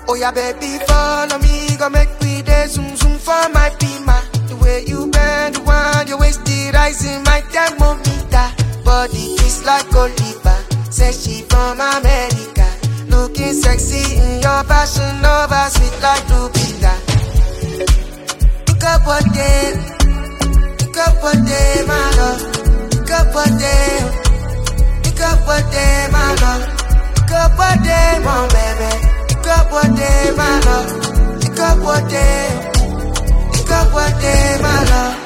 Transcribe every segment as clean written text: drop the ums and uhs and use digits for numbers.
Oh yeah, baby, follow me, go make we day zoom zoom for my pima. The way you bend, the one you waist it, rising my thermometer. Body is like Oliver, say she from America. Looking sexy in your fashion over, sweet like Lupita. Pick up one day, my love. Pick up one day, my love. Pick up one day, my baby. Pick up one day, my love. Pick up one day, my love.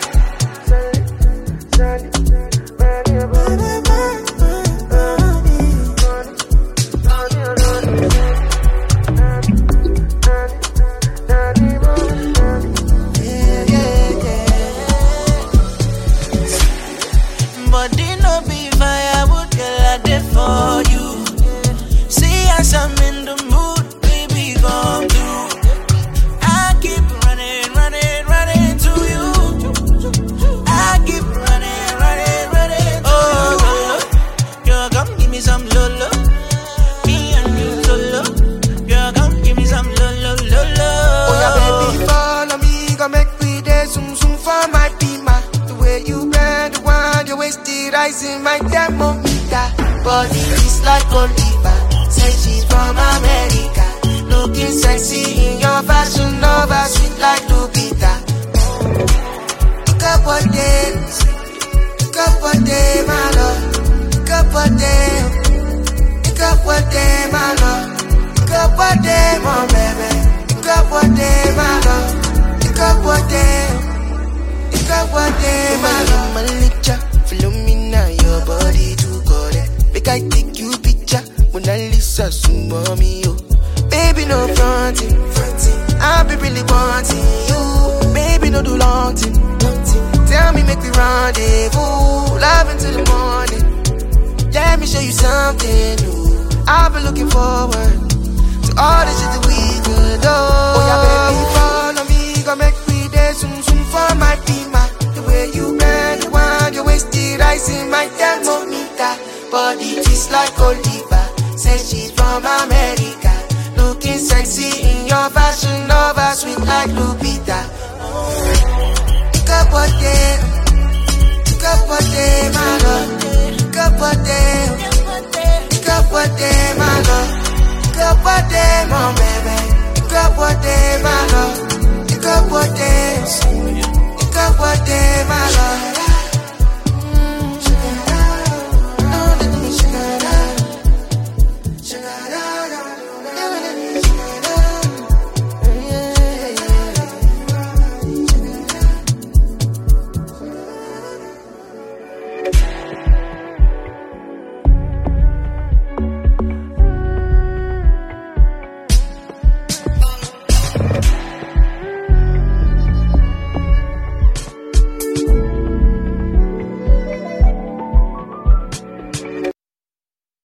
Body no be firewood, girl, I did for you. See as I'm in the mood, baby, come through. I keep running to you. I keep running. Oh, Lolo, girl, come give me some Lolo. Me and you solo. Girl, come give me some Lolo. Oh yeah, baby, follow me, go make we day zoom zoom for my pima. The way you bend, the one you waist it, rising my thermometer. Body is like Oliver, say she's from America. Looking sexy in your fashion over, sweet like Lupita. Pick up one day, my love. Pick up one day, my love. Pick up one day, my baby. Pick up one day, my love. Pick up one day, my love. Malicha, follow me now, your body too good. Make I take you picture, Mona Lisa, soon mommy, yo. Baby, no fronting, I be really wanting you. Baby, no do long thing. Tell me, make me rendezvous, love until the morning. Let me show you something new. I've been looking forward to all the shit that we could do. Oh yeah, baby, follow me, go make we day zoom zoom for my pima. The way you bend, the one you waist it, rising my thermometer. Body just like Oliver, say she's from America. Looking sexy in your fashion over, sweet like Lupita. Pick up one day, my love. Pick up one day,